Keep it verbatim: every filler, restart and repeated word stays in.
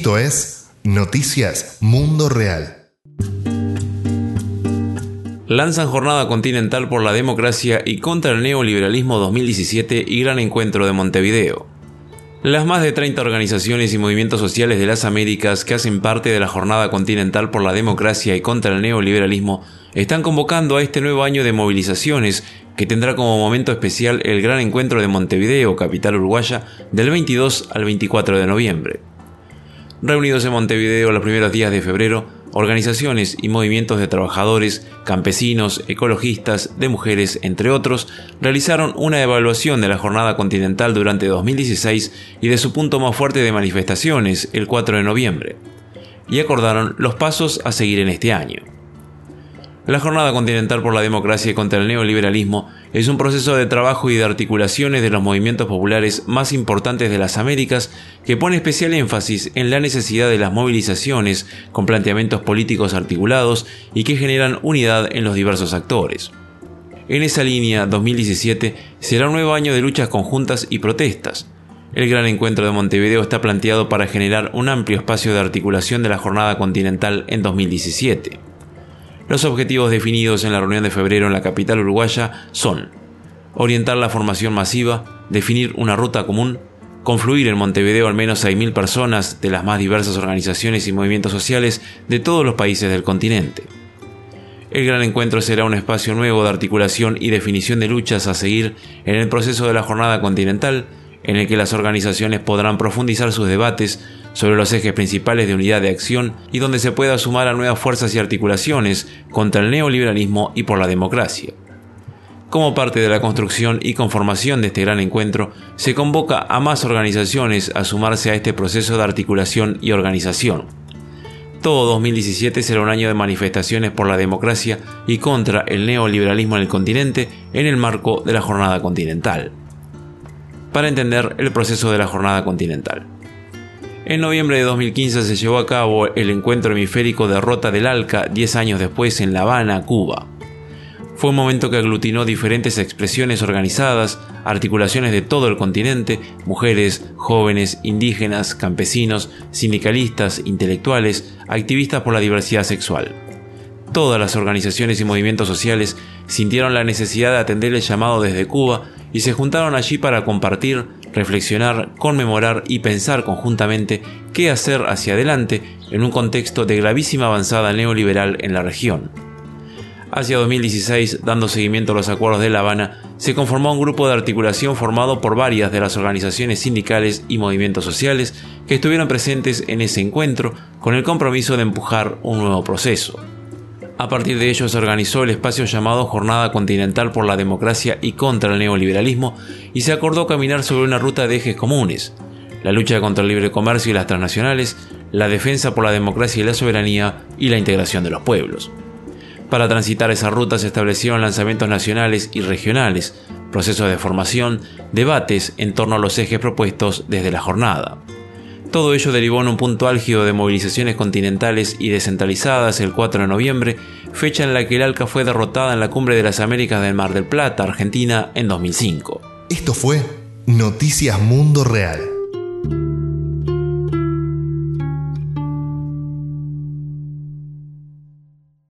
Esto es Noticias Mundo Real. Lanzan Jornada Continental por la Democracia y contra el Neoliberalismo dos mil diecisiete y Gran Encuentro de Montevideo. Las más de treinta organizaciones y movimientos sociales de las Américas que hacen parte de la Jornada Continental por la Democracia y contra el Neoliberalismo están convocando a este nuevo año de movilizaciones que tendrá como momento especial el Gran Encuentro de Montevideo, capital uruguaya, del veintidós al veinticuatro de noviembre. Reunidos en Montevideo los primeros días de febrero, organizaciones y movimientos de trabajadores, campesinos, ecologistas, de mujeres, entre otros, realizaron una evaluación de la Jornada Continental durante dos mil dieciséis y de su punto más fuerte de manifestaciones, el cuatro de noviembre, y acordaron los pasos a seguir en este año. La Jornada Continental por la Democracia y contra el Neoliberalismo es un proceso de trabajo y de articulaciones de los movimientos populares más importantes de las Américas que pone especial énfasis en la necesidad de las movilizaciones con planteamientos políticos articulados y que generan unidad en los diversos actores. En esa línea, dos mil diecisiete será un nuevo año de luchas conjuntas y protestas. El Gran Encuentro de Montevideo está planteado para generar un amplio espacio de articulación de la Jornada Continental en dos mil diecisiete. Los objetivos definidos en la reunión de febrero en la capital uruguaya son orientar la formación masiva, definir una ruta común, confluir en Montevideo al menos seis mil personas de las más diversas organizaciones y movimientos sociales de todos los países del continente. El Gran Encuentro será un espacio nuevo de articulación y definición de luchas a seguir en el proceso de la Jornada Continental, en el que las organizaciones podrán profundizar sus debates sobre los ejes principales de unidad de acción y donde se pueda sumar a nuevas fuerzas y articulaciones contra el neoliberalismo y por la democracia. Como parte de la construcción y conformación de este gran encuentro, se convoca a más organizaciones a sumarse a este proceso de articulación y organización. Todo dos mil diecisiete será un año de manifestaciones por la democracia y contra el neoliberalismo en el continente en el marco de la Jornada Continental. Para entender el proceso de la Jornada Continental. En noviembre de dos mil quince se llevó a cabo el encuentro hemisférico de Rota del Alca, diez años después en La Habana, Cuba. Fue un momento que aglutinó diferentes expresiones organizadas, articulaciones de todo el continente, mujeres, jóvenes, indígenas, campesinos, sindicalistas, intelectuales, activistas por la diversidad sexual. Todas las organizaciones y movimientos sociales sintieron la necesidad de atender el llamado desde Cuba y se juntaron allí para compartir, reflexionar, conmemorar y pensar conjuntamente qué hacer hacia adelante en un contexto de gravísima avanzada neoliberal en la región. Hacia dos mil dieciséis, dando seguimiento a los acuerdos de La Habana, se conformó un grupo de articulación formado por varias de las organizaciones sindicales y movimientos sociales que estuvieron presentes en ese encuentro con el compromiso de empujar un nuevo proceso. A partir de ello se organizó el espacio llamado Jornada Continental por la Democracia y contra el Neoliberalismo y se acordó caminar sobre una ruta de ejes comunes: la lucha contra el libre comercio y las transnacionales, la defensa por la democracia y la soberanía y la integración de los pueblos. Para transitar esa ruta se establecieron lanzamientos nacionales y regionales, procesos de formación, debates en torno a los ejes propuestos desde la jornada. Todo ello derivó en un punto álgido de movilizaciones continentales y descentralizadas el cuatro de noviembre, fecha en la que el Alca fue derrotada en la Cumbre de las Américas del Mar del Plata, Argentina, en dos mil cinco. Esto fue Noticias Mundo Real.